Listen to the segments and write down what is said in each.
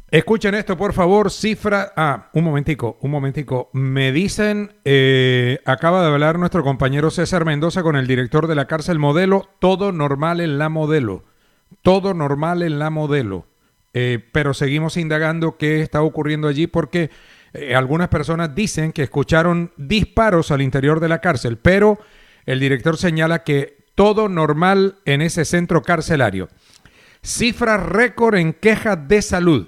Escuchen esto, por favor, cifra... un momentico. Me dicen, acaba de hablar nuestro compañero César Mendoza con el director de la cárcel Modelo, todo normal en la Modelo, todo normal en la Modelo. Pero seguimos indagando qué está ocurriendo allí porque algunas personas dicen que escucharon disparos al interior de la cárcel, pero el director señala que todo normal en ese centro carcelario. Cifra récord en quejas de salud.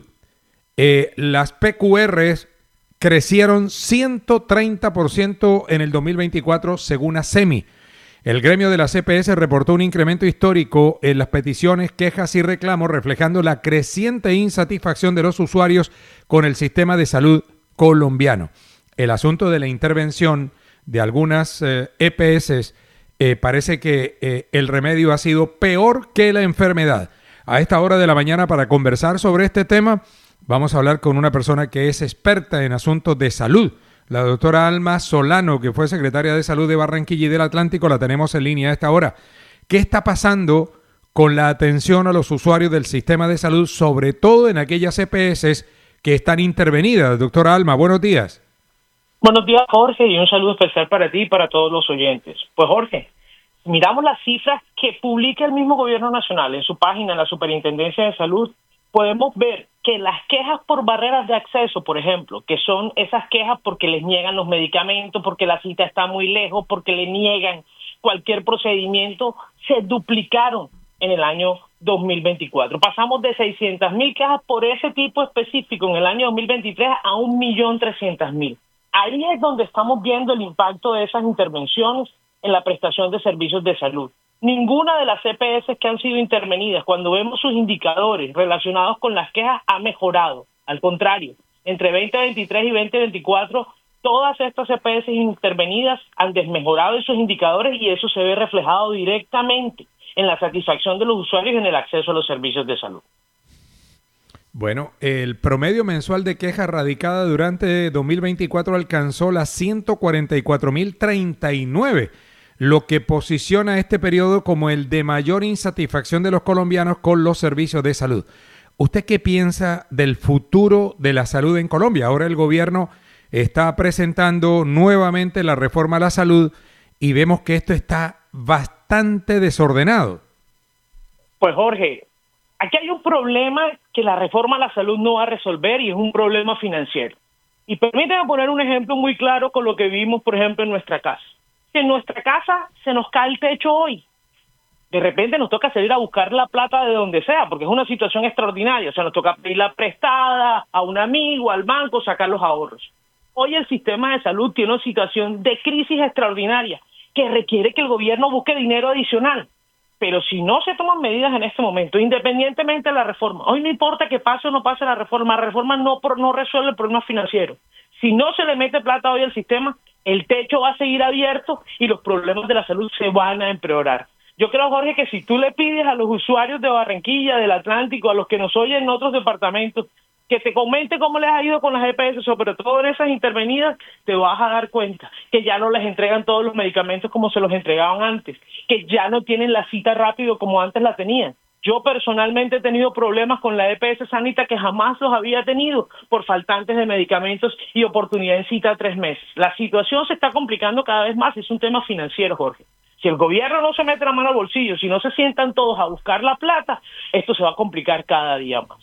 Las PQRs crecieron 130% en el 2024 según ASEMI. El gremio de la CPS reportó un incremento histórico en las peticiones, quejas y reclamos, reflejando la creciente insatisfacción de los usuarios con el sistema de salud colombiano. El asunto de la intervención de algunas EPS parece que el remedio ha sido peor que la enfermedad. A esta hora de la mañana, para conversar sobre este tema, vamos a hablar con una persona que es experta en asuntos de salud, la doctora Alma Solano, que fue secretaria de Salud de Barranquilla y del Atlántico. La tenemos en línea a esta hora. ¿Qué está pasando con la atención a los usuarios del sistema de salud, sobre todo en aquellas EPS que están intervenidas? Doctora Alma, buenos días. Buenos días, Jorge, y un saludo especial para ti y para todos los oyentes. Pues, Jorge, miramos las cifras que publica el mismo Gobierno Nacional en su página, en la Superintendencia de Salud. Podemos ver que las quejas por barreras de acceso, por ejemplo, que son esas quejas porque les niegan los medicamentos, porque la cita está muy lejos, porque le niegan cualquier procedimiento, se duplicaron en el año 2024. Pasamos de 600,000 quejas por ese tipo específico en el año 2023 a 1.300.000. Ahí es donde estamos viendo el impacto de esas intervenciones en la prestación de servicios de salud. Ninguna de las EPS que han sido intervenidas, cuando vemos sus indicadores relacionados con las quejas, ha mejorado. Al contrario, entre 2023 y 2024, todas estas EPS intervenidas han desmejorado esos indicadores y eso se ve reflejado directamente en la satisfacción de los usuarios y en el acceso a los servicios de salud. Bueno, el promedio mensual de quejas radicadas durante 2024 alcanzó las 144.039, lo que posiciona este periodo como el de mayor insatisfacción de los colombianos con los servicios de salud. ¿Usted qué piensa del futuro de la salud en Colombia? Ahora el gobierno está presentando nuevamente la reforma a la salud y vemos que esto está bastante desordenado. Pues, Jorge, aquí hay un problema que la reforma a la salud no va a resolver y es un problema financiero. Y permítame poner un ejemplo muy claro con lo que vimos, por ejemplo, en nuestra casa. Si en nuestra casa se nos cae el techo hoy, de repente nos toca salir a buscar la plata de donde sea, porque es una situación extraordinaria. O sea, nos toca pedirla prestada a un amigo, al banco, sacar los ahorros. Hoy el sistema de salud tiene una situación de crisis extraordinaria que requiere que el gobierno busque dinero adicional. Pero si no se toman medidas en este momento, independientemente de la reforma, hoy no importa que pase o no pase la reforma no resuelve el problema financiero. Si no se le mete plata hoy al sistema, el techo va a seguir abierto y los problemas de la salud se van a empeorar. Yo creo, Jorge, que si tú le pides a los usuarios de Barranquilla, del Atlántico, a los que nos oyen en otros departamentos, que te comente cómo les ha ido con las EPS, sobre todo en esas intervenidas, te vas a dar cuenta que ya no les entregan todos los medicamentos como se los entregaban antes, que ya no tienen la cita rápido como antes la tenían. Yo personalmente he tenido problemas con la EPS Sanita que jamás los había tenido por faltantes de medicamentos y oportunidad en cita a 3 meses. La situación se está complicando cada vez más, es un tema financiero, Jorge. Si el gobierno no se mete la mano al bolsillo, si no se sientan todos a buscar la plata, esto se va a complicar cada día más.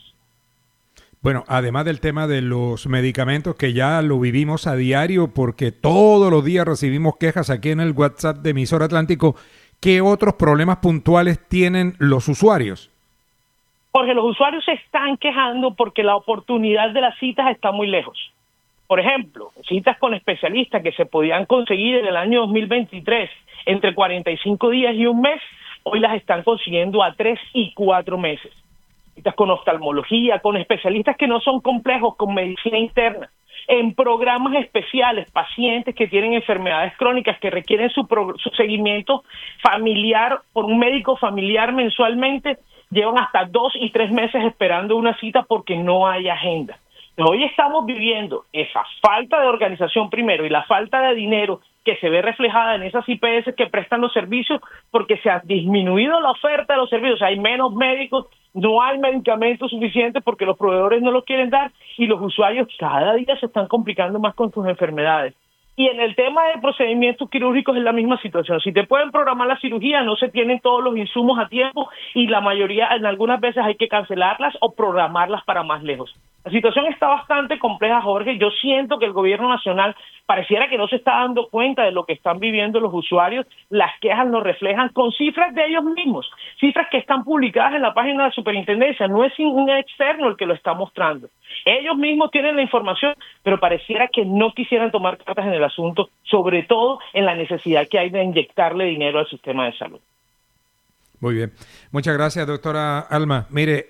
Bueno, además del tema de los medicamentos, que ya lo vivimos a diario porque todos los días recibimos quejas aquí en el WhatsApp de Emisora Atlántico, ¿qué otros problemas puntuales tienen los usuarios? Jorge, los usuarios se están quejando porque la oportunidad de las citas está muy lejos. Por ejemplo, citas con especialistas que se podían conseguir en el año 2023 entre 45 días y un mes, hoy las están consiguiendo a 3 y 4 meses. Citas con oftalmología, con especialistas que no son complejos, con medicina interna, en programas especiales, pacientes que tienen enfermedades crónicas que requieren su seguimiento familiar por un médico familiar mensualmente, llevan hasta 2 y 3 meses esperando una cita porque no hay agenda. Hoy estamos viviendo esa falta de organización primero y la falta de dinero que se ve reflejada en esas IPS que prestan los servicios porque se ha disminuido la oferta de los servicios, hay menos médicos, no hay medicamentos suficientes porque los proveedores no los quieren dar y los usuarios cada día se están complicando más con sus enfermedades. Y en el tema de procedimientos quirúrgicos es la misma situación. Si te pueden programar la cirugía, no se tienen todos los insumos a tiempo y la mayoría, en algunas veces hay que cancelarlas o programarlas para más lejos. La situación está bastante compleja, Jorge. Yo siento que el gobierno nacional pareciera que no se está dando cuenta de lo que están viviendo los usuarios. Las quejas lo reflejan con cifras de ellos mismos, cifras que están publicadas en la página de la superintendencia. No es un externo el que lo está mostrando. Ellos mismos tienen la información, pero pareciera que no quisieran tomar cartas en el asunto, sobre todo en la necesidad que hay de inyectarle dinero al sistema de salud. Muy bien. Muchas gracias, doctora Alma. Mire,